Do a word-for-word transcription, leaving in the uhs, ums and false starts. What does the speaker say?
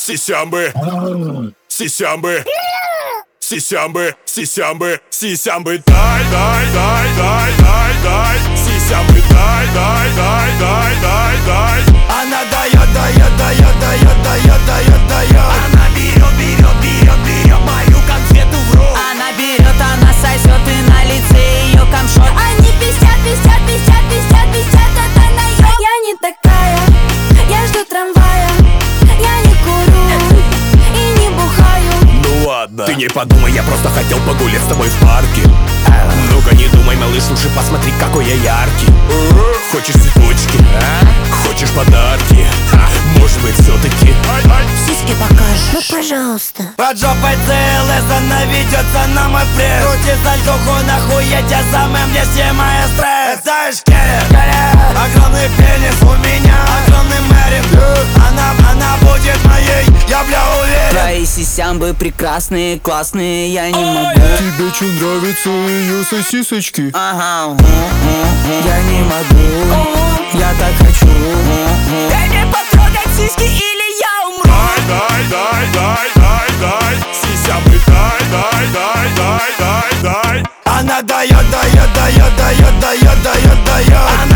Сисямбы, сисямбы, сисямбы, сисямбы, сисямбы, дай, дай, дай, дай, дай, дай, сисямбы, дай, дай, дай, дай, дай, дай. Она дает, дает, дает, дает, дает, дает, дает. Она берет, берет, берет, берет мою конфету в рот. Она берет, она сосет, и на лице ее камшот. Они пиздят, пиздят, пиздят, пиздят, пиздят, это наёб. Я не такая, я жду трамвая. Я не курю и не бухаю. Ну ладно, ты не подумай, я просто хотел погулять с тобой в парке. Ну-ка не думай, малыш, лучше посмотри, какой я яркий. Хочешь цветочки? Хочешь подарки? Может быть, все-таки Сиськи покажешь? Ну пожалуйста. Под жопой ЦЛС она ведется на мой пресс. Крути сальтуху, нахуй я тебя самым мне снимаю стресс. Знаешь, Керри, огромный пенис у меня, огромный Мэрин. Она, она будет моей, я бля уверен. Твои сисямбы прекрасные, классные, я не могу. Тебе что, нравятся ее сосисочки? Ага, я не могу, я так хочу. дай мне потрогать сиськи, или я умру. Дай, дай, дай, дай, дай, сисямбы, дай, дай, дай, дай, дай, дай. Она дает, дает, дает, дает, дает, дает, дает.